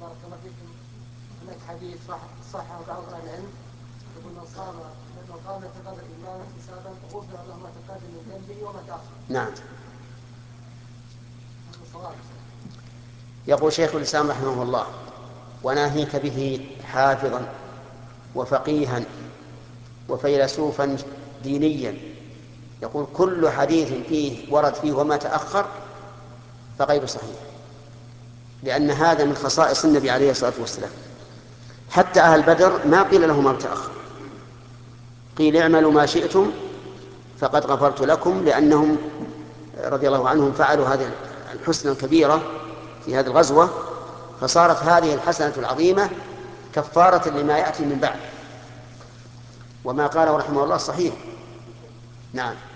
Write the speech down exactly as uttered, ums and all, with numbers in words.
بارك الله فيكم. هناك حديث صح صحه بعض اهل العلم يقول من صام من قام يتقدر ايمانا حسابا غفر له ما تقدم من ذنبه وما تاخر. نعم. يقول شيخ الإسلام رحمه الله: وناهيك به حافظا وفقيها وفيلسوفا دينيا. يقول كل حديث فيه ورد فيه وما تأخر فغير صحيح، لأن هذا من خصائص النبي عليه الصلاة والسلام. حتى أهل بدر ما قيل لهم ما تأخر، قيل اعملوا ما شئتم فقد غفرت لكم، لأنهم رضي الله عنهم فعلوا هذه الحسنى الكبيرة في هذه الغزوة، فصارت هذه الحسنة العظيمة كفارة لما يأتي من بعد. وما قاله رحمه الله صحيح. نعم.